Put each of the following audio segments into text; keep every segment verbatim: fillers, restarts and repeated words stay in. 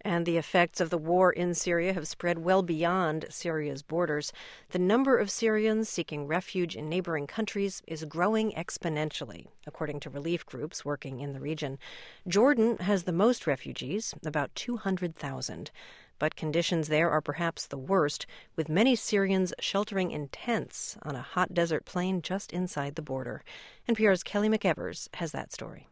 And the effects of the war in Syria have spread well beyond Syria's borders. The number of Syrians seeking refuge in neighboring countries is growing exponentially, according to relief groups working in the region. Jordan has the most refugees, about two hundred thousand. But conditions there are perhaps the worst, with many Syrians sheltering in tents on a hot desert plain just inside the border. N P R's Kelly McEvers has that story.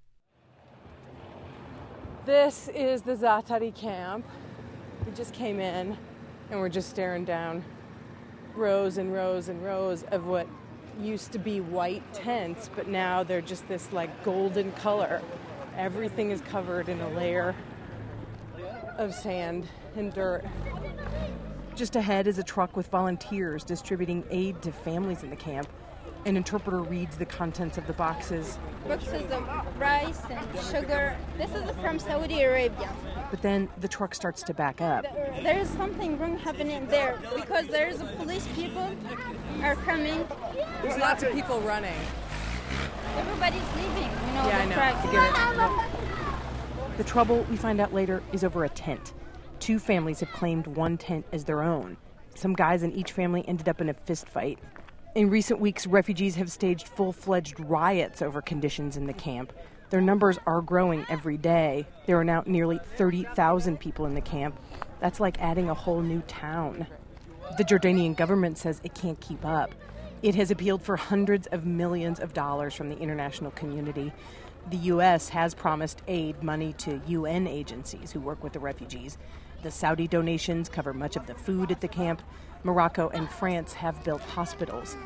This is the Zaatari camp. We just came in and we're just staring down rows and rows and rows of what used to be white tents, but now they're just this like golden color. Everything is covered in a layer of sand and dirt. Just ahead is a truck with volunteers distributing aid to families in the camp. An interpreter reads the contents of the boxes. Boxes of rice and sugar. This is from Saudi Arabia. But then the truck starts to back up. There is something wrong happening there because there is police people are coming. There's lots of people running. Everybody's leaving, you know, yeah, the I know. trucks. I get it. The trouble, we find out later, is over a tent. Two families have claimed one tent as their own. Some guys in each family ended up in a fist fight. In recent weeks, refugees have staged full-fledged riots over conditions in the camp. Their numbers are growing every day. There are now nearly thirty thousand people in the camp. That's like adding a whole new town. The Jordanian government says it can't keep up. It has appealed for hundreds of millions of dollars from the international community. The U S has promised aid money to U N agencies who work with the refugees. The Saudi donations cover much of the food at the camp. Morocco and France have built hospitals.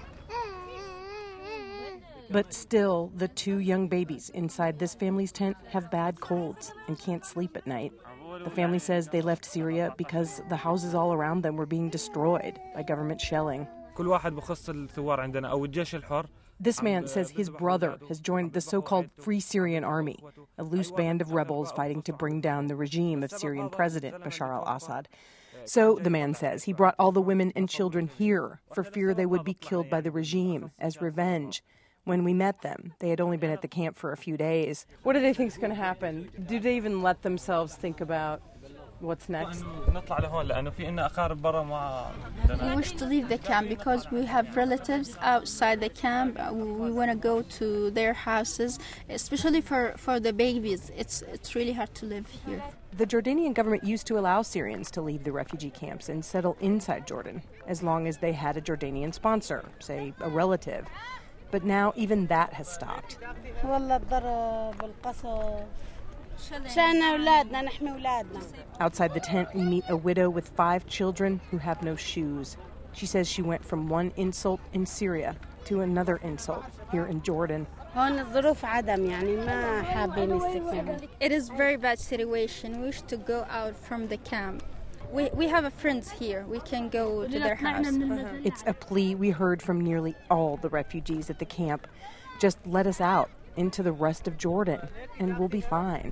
But still, the two young babies inside this family's tent have bad colds and can't sleep at night. The family says they left Syria because the houses all around them were being destroyed by government shelling. This man says his brother has joined the so-called Free Syrian Army, a loose band of rebels fighting to bring down the regime of Syrian President Bashar al-Assad. So, the man says, he brought all the women and children here for fear they would be killed by the regime as revenge. When we met them, they had only been at the camp for a few days. What do they think is going to happen? Do they even let themselves think about what's next? We wish to leave the camp because we have relatives outside the camp. We want to go to their houses, especially for, for the babies. It's, it's really hard to live here. The Jordanian government used to allow Syrians to leave the refugee camps and settle inside Jordan, as long as they had a Jordanian sponsor, say a relative. But now even that has stopped. Outside the tent, we meet a widow with five children who have no shoes. She says she went from one insult in Syria to another insult here in Jordan. It is a very bad situation. We wish to go out from the camp. We we have a friends here. We can go to their house. It's a plea we heard from nearly all the refugees at the camp. Just let us out into the rest of Jordan, and we'll be fine.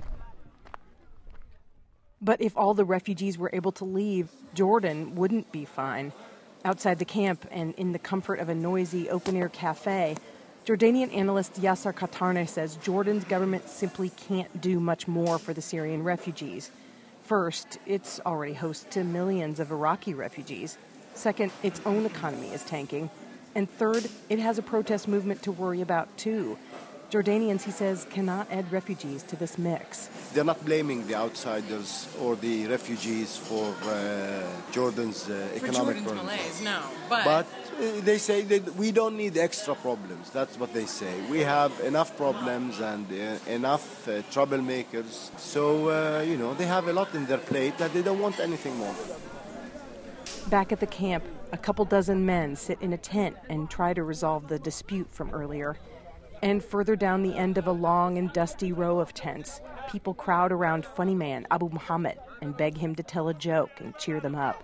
But if all the refugees were able to leave, Jordan wouldn't be fine. Outside the camp and in the comfort of a noisy open-air cafe, Jordanian analyst Yasser Qatarneh says Jordan's government simply can't do much more for the Syrian refugees. First, it's already host to millions of Iraqi refugees. Second, its own economy is tanking. And third, it has a protest movement to worry about, too. Jordanians, he says, cannot add refugees to this mix. They're not blaming the outsiders or the refugees for uh, Jordan's uh, economic problems. For Jordan's malaise, no. But, but uh, they say that we don't need extra problems. That's what they say. We have enough problems and uh, enough uh, troublemakers. So, uh, you know, they have a lot in their plate that they don't want anything more. Back at the camp, a couple dozen men sit in a tent and try to resolve the dispute from earlier. And further down the end of a long and dusty row of tents, people crowd around funny man Abu Muhammad and beg him to tell a joke and cheer them up.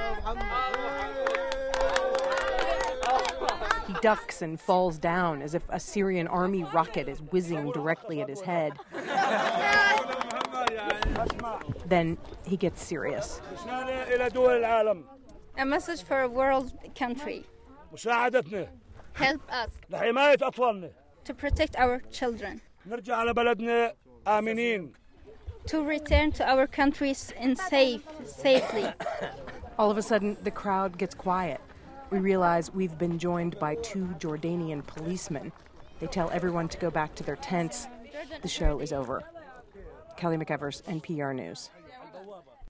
He ducks and falls down as if a Syrian army rocket is whizzing directly at his head. Then he gets serious. A message for a world country. Help us to protect our children. to return to our countries in safe, safely. All of a sudden, the crowd gets quiet. We realize we've been joined by two Jordanian policemen. They tell everyone to go back to their tents. The show is over. Kelly McEvers, N P R News.